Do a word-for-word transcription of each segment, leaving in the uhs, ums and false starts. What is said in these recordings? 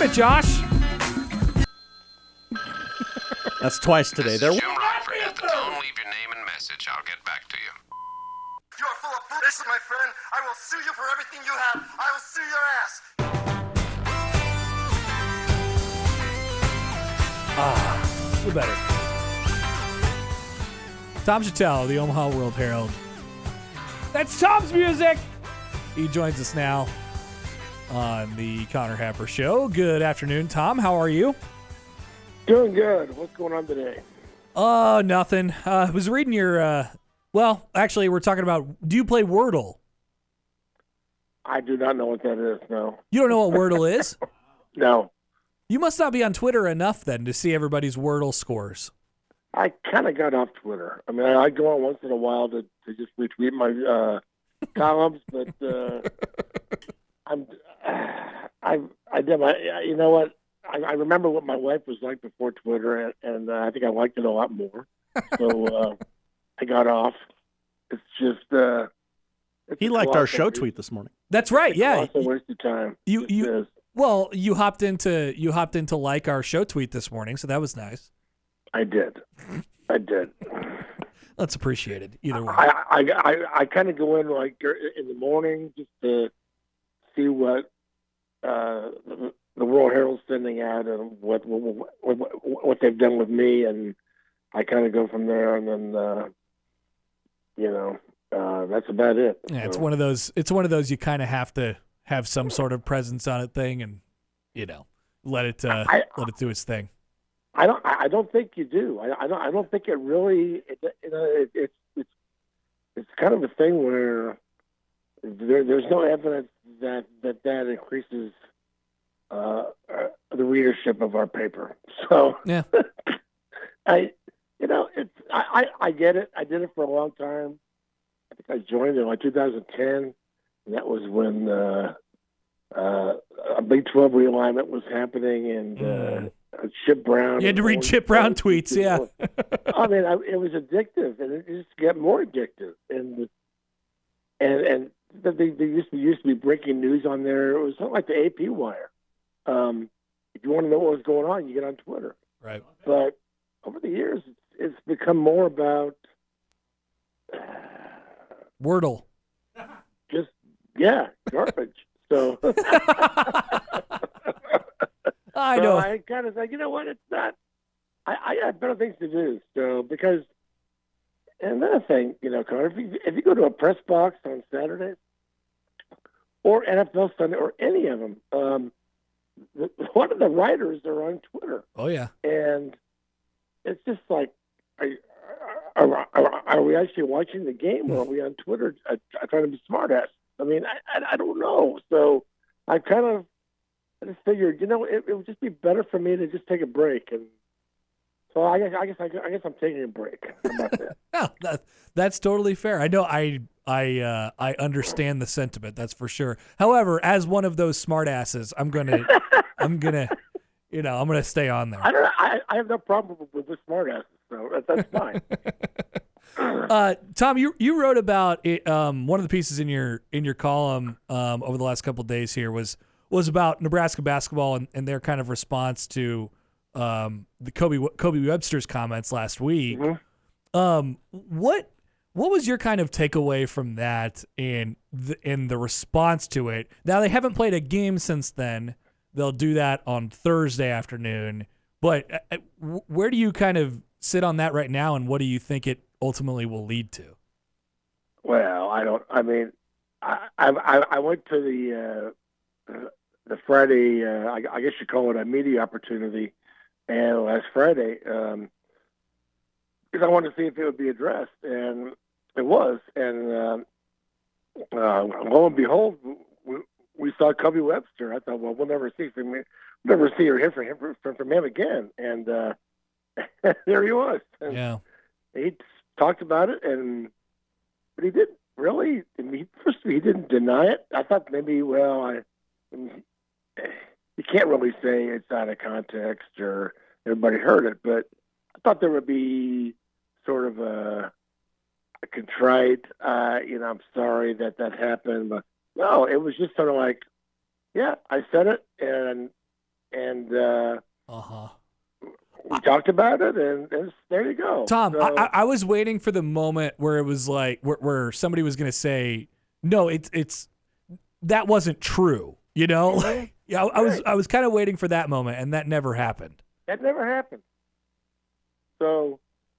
it, Josh. That's twice today. There. Jim Reinford. At the tone, leave your name and message. I'll get back to you. You are full of bull. Listen, my friend, I will sue you for everything you have. I will sue your ass. Ah, feel better. Tom Chattel, the Omaha World Herald. That's Tom's music. He joins us now on the Connor Happer Show. Good afternoon, Tom. How are you? Doing good. What's going on today? Uh, nothing. Uh, I was reading your, uh, well, actually, we're talking about, do you play Wordle? I do not know what that is, no. You don't know what Wordle is? No. You must not be on Twitter enough, then, to see everybody's Wordle scores. I kind of got off Twitter. I mean, I go on once in a while to, to just retweet my uh, columns, but uh, I'm, I, I did my, you know what? I, I remember what my wife was like before Twitter, and, and uh, I think I liked it a lot more. So uh, I got off. It's just uh, it's He liked our show tweet this morning. That's right. It's Yeah, a waste of time. You It you is. well, you hopped into you hopped into like our show tweet this morning, so that was nice. I did. I did. That's appreciated either way. I I I, I kind of go in like in the morning just to see what uh, the, the World Herald's sending out and what what, what what they've done with me, and I kind of go from there, and then uh, you know uh, that's about it. Yeah, it's So, one of those. It's one of those you kind of have to have some sort of presence on it thing, and you know, let it uh, I- let it do its thing. I don't. I don't think you do. I, I don't. I don't think it really. It, you know, it, it's it's it's kind of a thing where there, there's no evidence that that that increases uh, uh, the readership of our paper. So Yeah. I, you know, it's I, I I get it. I did it for a long time. I think I joined in like two thousand ten, and that was when uh, uh, a Big twelve realignment was happening, and. Mm. Uh, Chip Brown. You had to read and- Chip Brown tweets, yeah. I mean, I, it was addictive, and it just got more addictive. And and and there they used to used to be breaking news on there. It was something like the A P Wire. Um, if you want to know what was going on, you get on Twitter. Right. But over the years, it's, it's become more about Wordle. just yeah, garbage. So. I So know. I kind of like, you know what? It's not. I, I have better things to do. So because, and another thing, you know, Connor, if you, if you go to a press box on Saturday, or N F L Sunday, or any of them, um, the, one of the writers are on Twitter, Oh yeah. and it's just like, are, you- are, are, are we actually watching the game, or are we on Twitter uh, trying to be smartass? I mean, I, I, I don't know. So I kind of. I just figured, you know, it, it would just be better for me to just take a break, and so I guess I guess I guess I'm taking a break. How about that? Yeah, that, that's totally fair. I know I I uh, I understand the sentiment. That's for sure. However, as one of those smartasses, I'm gonna I'm gonna you know I'm gonna stay on there. I don't. I, I have no problem with, with smartasses, so that, that's fine. Uh, Tom, you you wrote about it, um, one of the pieces in your in your column um, over the last couple of days here was was about Nebraska basketball and, and their kind of response to um, the Kobe Kobe Webster's comments last week. Mm-hmm. Um, what what was your kind of takeaway from that and the, and the response to it? Now they haven't played a game since then. They'll do that on Thursday afternoon. But uh, where do you kind of sit on that right now, and what do you think it ultimately will lead to? Well, I don't. I mean, I I, I went to the uh, the Friday. Uh, I, I guess you call it a media opportunity, and last Friday, um, because I wanted to see if it would be addressed, and it was. And um, uh, lo and behold, we, we saw Kobe Webster. I thought, well, we'll never see from him, never see or hear from him from, from him again. And uh, there he was. And Yeah. he talked about it, and but he didn't really. I mean, first, he didn't deny it. I thought maybe, well, I, I mean, you can't really say it's out of context or everybody heard it, but I thought there would be sort of a, a contrite, uh, you know, I'm sorry that that happened, but no, it was just sort of like, yeah, I said it, and and uh, Uh-huh. we talked about it, and, and there you go. Tom, So, I, I I was waiting for the moment where it was like where, where somebody was going to say, "No, it's it's that wasn't true." You know, like, yeah, I, I was I was kind of waiting for that moment, and that never happened. that never happened. So,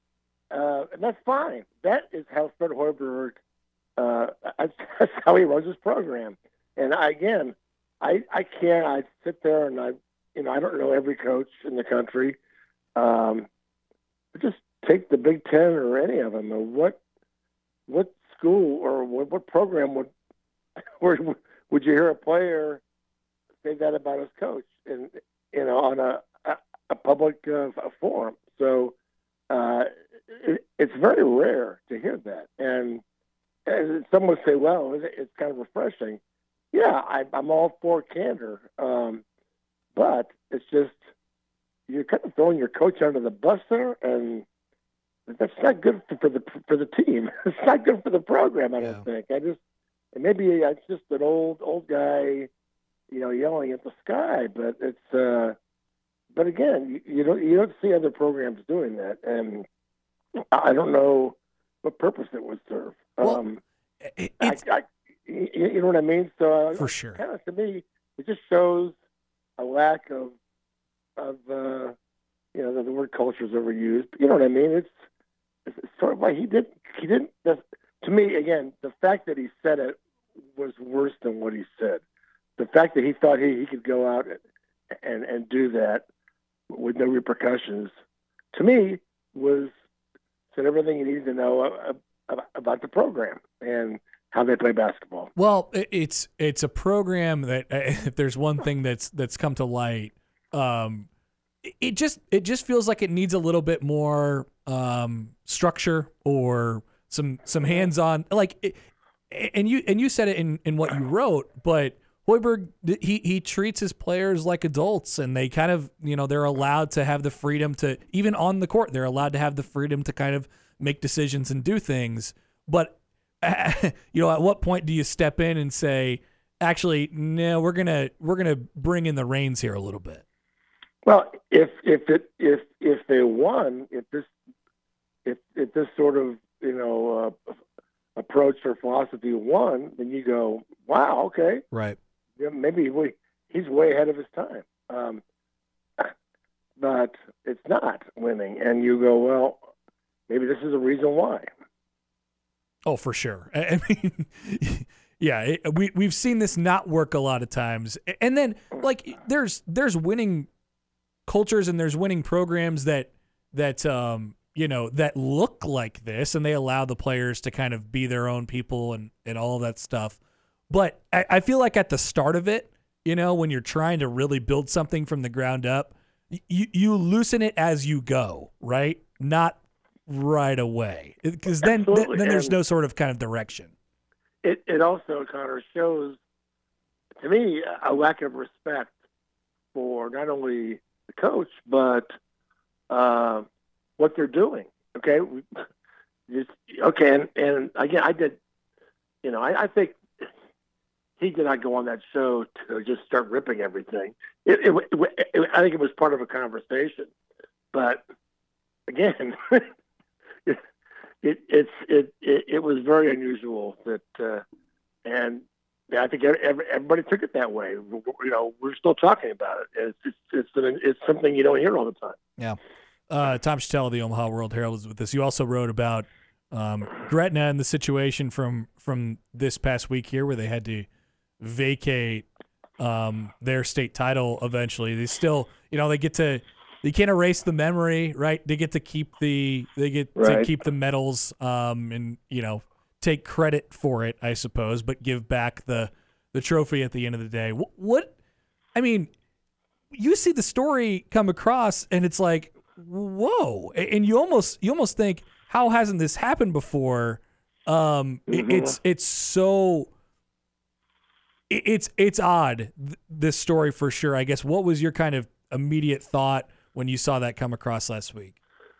uh, and that's fine. That is how Fred Hoiberg, uh, that's, that's how he runs his program. And I, again, I I can't. I sit there and I, you know, I don't know every coach in the country. Um, but just take the Big Ten or any of them. Or what what school or what, what program would where would you hear a player say that about his coach? And you know, on a a, a public uh, forum. So uh, it, it's very rare to hear that. And, and some would say, well, it's kind of refreshing. Yeah, I, I'm all for candor, um, but it's just you're kind of throwing your coach under the bus there, and that's not good for, for the for the team. It's not good for the program. I don't Yeah. think. I just and maybe it's just an old old guy, you know, yelling at the sky. But it's uh, but again, you, you don't you don't see other programs doing that, and I don't know what purpose it would serve. Well, um, It- I, it's I, you you know what I mean? So uh, for sure. kind of to me, it just shows a lack of of uh, you know the, the word culture is overused. But you know what I mean? It's, it's sort of like he did he didn't. To me, again, the fact that he said it was worse than what he said. The fact that he thought he, he could go out and, and and do that with no repercussions, to me, was said everything you needed to know uh, about the program and how they play basketball. Well, it- it's it's a program that uh, if there's one thing that's that's come to light, um, it- it just it just feels like it needs a little bit more um, structure or some some hands-on like. It, and you and you said it in, in what you wrote, but Hoiberg he he treats his players like adults, and they kind of you know they're allowed to have the freedom to even on the court they're allowed to have the freedom to kind of make decisions and do things, but. You know, at what point do you step in and say, actually, no, we're gonna we're gonna bring in the reins here a little bit? Well, if if it if if they won, if this if if this sort of you know uh, approach or philosophy won, then you go, wow, okay, Right. yeah, maybe we, he's way ahead of his time. Um, but it's not winning, and you go, well, maybe this is a reason why. Oh, for sure. I I mean, yeah, it, we we've seen this not work a lot of times, and then like there's there's winning cultures and there's winning programs that that um you know that look like this, and they allow the players to kind of be their own people and and all of that stuff. But I, I feel like at the start of it, you know, when you're trying to really build something from the ground up, you you loosen it as you go, right? Not right away, because then th- Absolutely. then there's And- no sort of kind of direction. It it also, Connor, shows to me a lack of respect for not only the coach but uh, what they're doing. Okay, We- just okay, and, and again, I did. You know, I, I think he did not go on that show to just start ripping everything. It, it, it, it, I think it was part of a conversation, but again. It, it's it, it it was very unusual that, uh, and I think every, everybody took it that way. You know, we're still talking about it. It's it's it's, an, it's something you don't hear all the time. Yeah. Uh, Tom Chattel of the Omaha World Herald is with us. You also wrote about um, Gretna and the situation from from this past week here, where they had to vacate um, their state title eventually. They still, you know, they get to. They can't erase the memory, right? They get to keep the they get to Right. keep the medals, um, and you know take credit for it, I suppose, but give back the the trophy at the end of the day. What, what I mean, you see the story come across, and it's like, whoa! And you almost you almost think, how hasn't this happened before? Um, it- it's it's so it- it's it's odd, th- this story for sure. I guess what was your kind of immediate thought when you saw that come across last week?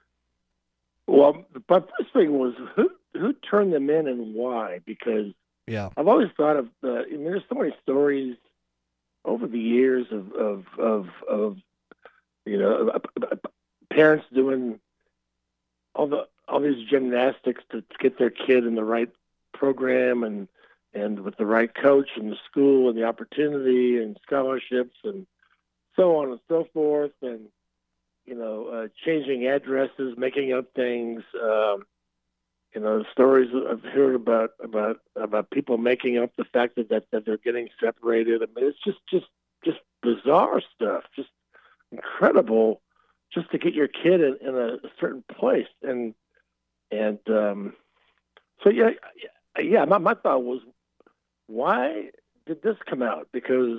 Well, my first thing was who who turned them in and why? Because Yeah. I've always thought of the. I mean, there's so many stories over the years of of of, of you know parents doing all the all these gymnastics to get their kid in the right program and and with the right coach and the school and the opportunity and scholarships and so on and so forth, and you know uh, changing addresses, making up things. Um, you know, stories I've heard about about about people making up the fact that, that that they're getting separated. I mean, it's just just just bizarre stuff, just incredible, just to get your kid in, in a certain place. And and um, so yeah, yeah. My my thought was, why did this come out? Because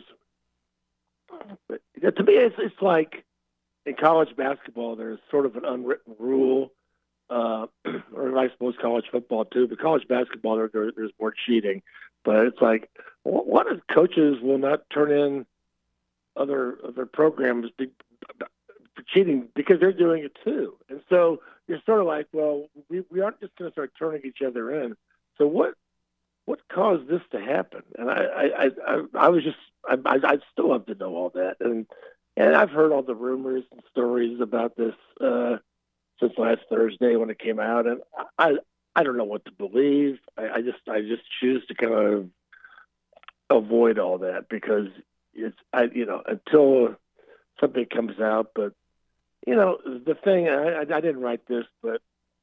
to me, it's it's like in college basketball, there's sort of an unwritten rule. Uh, or I suppose college football too, but college basketball there, there, there's more cheating. But it's like, what, what if coaches will not turn in other other programs be, for cheating because they're doing it too? And so you're sort of like, well, we, we aren't just going to start turning each other in. So what what caused this to happen? And I I, I, I was just I, I I still have to know all that, and and I've heard all the rumors and stories about this. Uh, since last Thursday when it came out, and I I don't know what to believe. I, I just I just choose to kind of avoid all that because it's I you know until something comes out. But you know the thing I, I didn't write this, but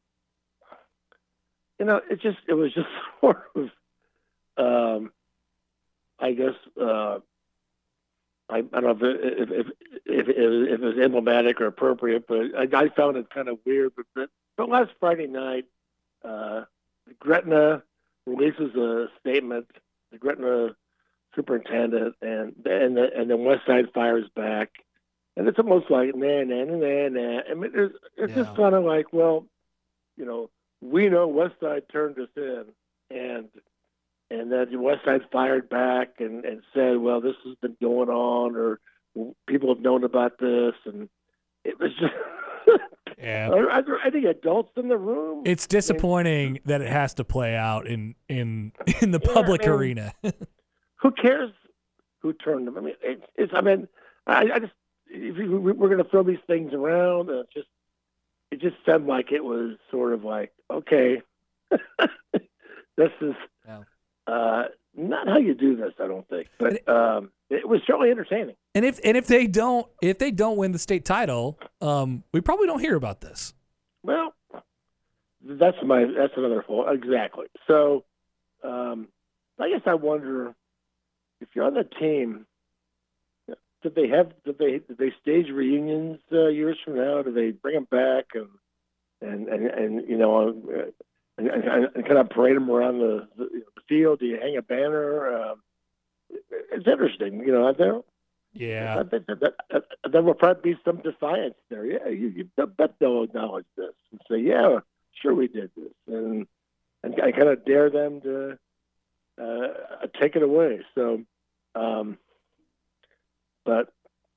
you know it just it was just sort of um, I guess. Uh, I, I don't know if it, if, if, if, if it was emblematic or appropriate, but I, I found it kind of weird. But, but, but last Friday night, uh, Gretna releases a statement, the Gretna superintendent, and and the, and then West Side fires back, and it's almost like nah nah nah nah nah. I mean, it's, it's Yeah. just kind of like, well, you know, we know West Side turned us in, and. And then West Side fired back and, and said, well, this has been going on, or people have known about this. And it was just, Yeah. are there any adults in the room? It's disappointing that it has to play out in in in the Yeah, public I mean, arena. Who cares who turned them? I mean, it's, it's I mean, I, I just, if we, we're going to throw these things around, and it just, it just sounded like it was sort of like, okay, this is, Yeah. Uh, not how you do this, I don't think, but um, it was certainly entertaining. And if and if they don't if they don't win the state title, um, we probably don't hear about this. Well, that's my that's another fault exactly. So, um, I guess I wonder if you're on the team, did they have did they did they stage reunions uh, years from now? Do they bring them back and and and, and you know? Uh, And, and, and kind of parade them around the, the, the field? Do you hang a banner? Um, it's interesting, you know. There, Yeah. I think that, that, that there will probably be some defiance there. Yeah, you, you I bet they'll acknowledge this and say, "Yeah, sure, we did this," and and I kind of dare them to uh, take it away. So, um, but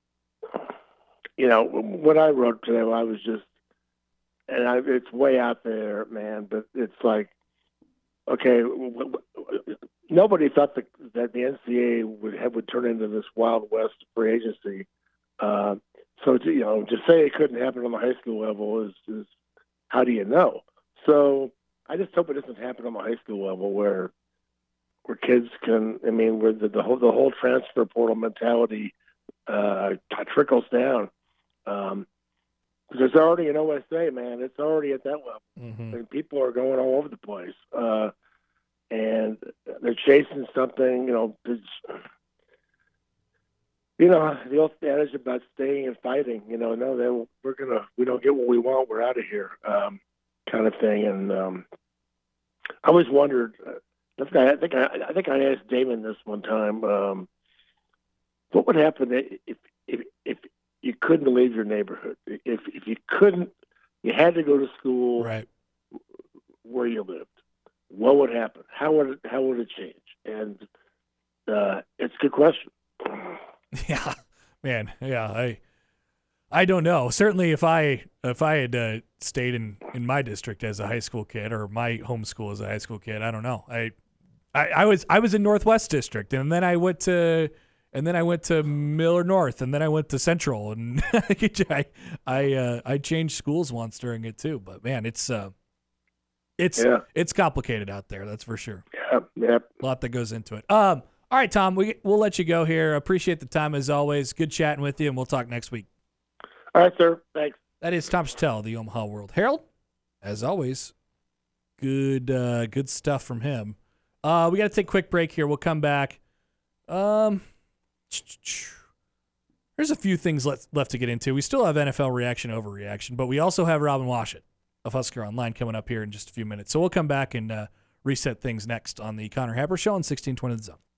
you know, what I wrote today, I was just. And I, it's way out there, man. But it's like, okay, w- w- nobody thought that, that the N C A A would have, would turn into this Wild West free agency. Uh, so to, you know, to say it couldn't happen on the high school level is, is how do you know? So I just hope it doesn't happen on the high school level where where kids can. I mean, where the, the whole the whole transfer portal mentality uh, trickles down. Um, There's already an O S A, man. It's already at that level. Mm-hmm. And people are going all over the place. Uh, and they're chasing something, you know, it's, you know, the old adage about staying and fighting, you know, no, they, we're going to, we don't get what we want, we're out of here, um, kind of thing. And um, I always wondered, uh, I think I, I think I, I think I asked Damon this one time, um, what would happen if, if, if, you couldn't leave your neighborhood. If if you couldn't, you had to go to school Right. where you lived. What would happen? How would it, how would it change? And uh, it's a good question. Yeah, man. Yeah, I I don't know. Certainly, if I if I had uh, stayed in, in my district as a high school kid or my home school as a high school kid, I don't know. I I, I was I was in Northwest District, and then I went to and then I went to Miller North, and then I went to Central, and I I uh, I changed schools once during it too. But man, it's uh, it's Yeah. it's complicated out there. That's for sure. Yep, yep. A lot that goes into it. Um, all right, Tom, we we'll let you go here. Appreciate the time as always. Good chatting with you, and we'll talk next week. All right, sir. Thanks. That is Tom Chattel, the Omaha World Herald. As always, good uh, good stuff from him. Uh, we got to take a quick break here. We'll come back. Um, there's a few things left left to get into. We still have N F L reaction, overreaction, but we also have Robin Washut of Husker Online coming up here in just a few minutes. So we'll come back and uh, reset things next on the Connor Happer Show on sixteen twenty The Zone.